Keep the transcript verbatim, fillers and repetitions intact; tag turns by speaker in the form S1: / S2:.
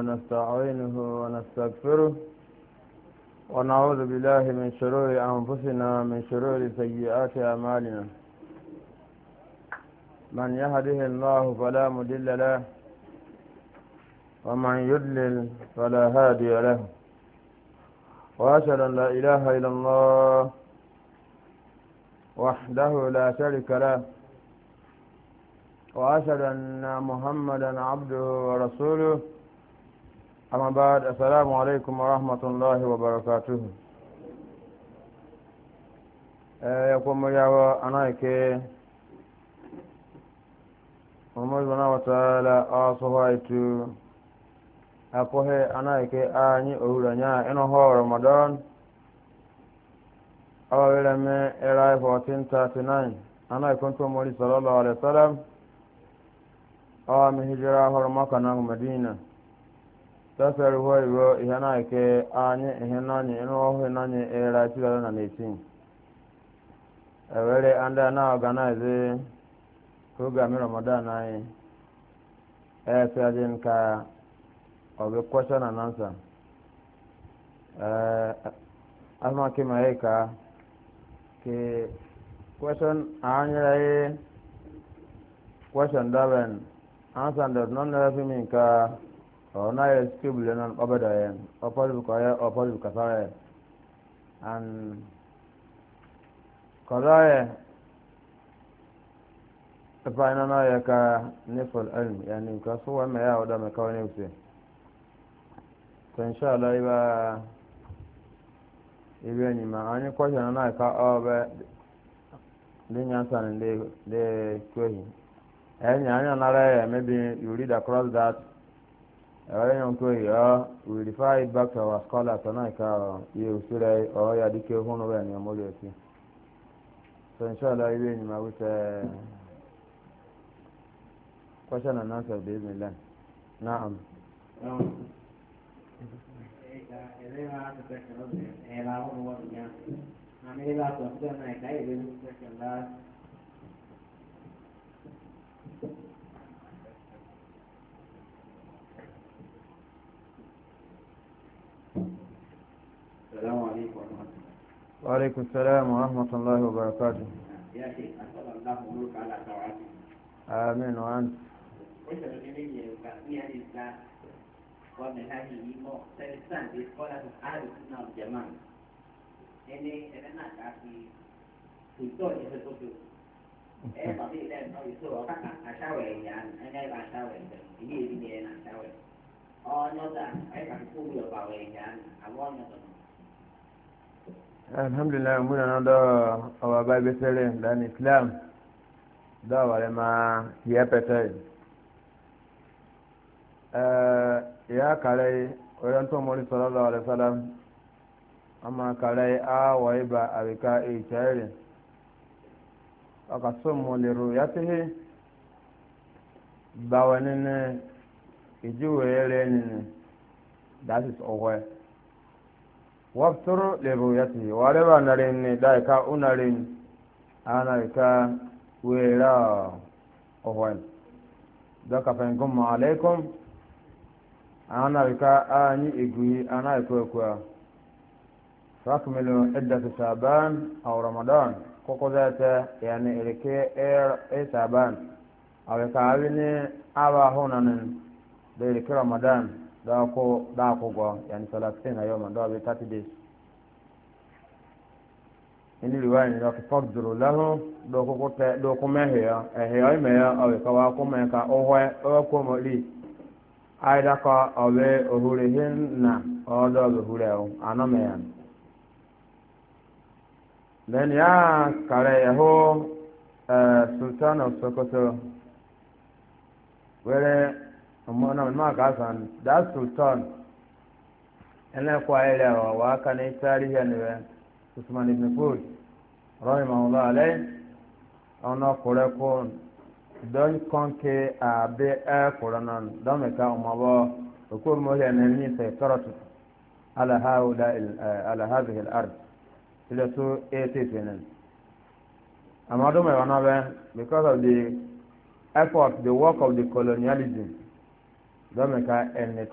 S1: ونستعينه ونستغفره ونعوذ بالله من شرور أنفسنا ومن شرور سيئات أعمالنا. من يهده الله فلا مضل له ومن يضلل فلا هادي له، وأشهد أن لا إله إلا الله وحده لا شريك له، وأشهد أن محمدا عبده ورسوله. أما بعد، السلام عليكم ورحمة الله وبركاته. يقوم يا أنايك Muhammad bana wa ta'ala asawaitu akohe anaike anyi ohuranya eno ho Ramadan awele me era fourteen thirty-nine anai kontu mori sallallahu alaihi wasallam awa mi hijra ho Makka na Madina tasar ho iwo ihanaike anyi ihenanyi eno ho nanyi era tira na eighteen awele anda na organize program Ramadan ai eh sajin ka obe question and answer eh asma ke maika ke question anya question daven answer does not have mean ka ona is stable and obeda yen opol ko ya opol ka sare and qadaye فانا انا يا كنصف العلم يعني كسوى ما يا ودا ما كوني وسي فان شاء الله يبقى يبني ما اني كوجا انا كا او به لين سان دي دي كوي اني اني انا لا maybe you read across that or you koi ya we refer it back to our scholar tonight ka you sure or ya dike hono be ni amolo ti so inshallah yibeni ma with question and answer بإذن الله. نعم.
S2: السلام عليكم ورحمة الله.
S1: وعليكم السلام ورحمة الله وبركاته.
S2: يا شيخ أسأل الله ملوك على طاعته.
S1: آمين وأنت.
S2: Questo non è meglio che mia lista come hai mo interessante scuola di Arabia no Germania e ne è nata qui tutto è tutto e va bene no io so che a shawe ya e ne va shawe di di ne na shawe oh no da ai ka ku yo ba we ya a won no
S1: alhamdulillah muna na da awa ba be sere da Islam da wale ma ya pete ya kare wajen to mori sallallahu alaihi wasallam amma kare a wai ba a rika e tare aka son mo le ro ya tehe ba wani ne ijuwe yare ne that is over waftur le ro ya tehe ware ba na rin ne da ka unarin ana rika wera over da ka fa ngum alaikum ana bika ani igui ana iko kwa fakmilu iddatu shaban aw ramadan koko zata yani ilike er e shaban aw ka awini aba honanin da ilike ramadan da ko da ko go yani thelathini yawma da bi thirty days ini riwaya ni ka faqduru lahu do ko ko te do ko mehe ya e he me ya aw ka wa ko me ka ohwe o ko mo li aida ka awe ohurihin na odo ohureo anomeyan then ya kare yaho uh, sultan of Sokoto where umona ma gasan that sultan ene kwa ile wa kana tarihi ne Usman ibn Fud rahimahullah alayhi ona kore ko don konke a be a koronan don me ka umaba ko mo ya ne ni sai taratu ala haula ala hadhihi al-ard ila so eighty-seven amma do me wana be because of the effort the work of the colonialism don me ka en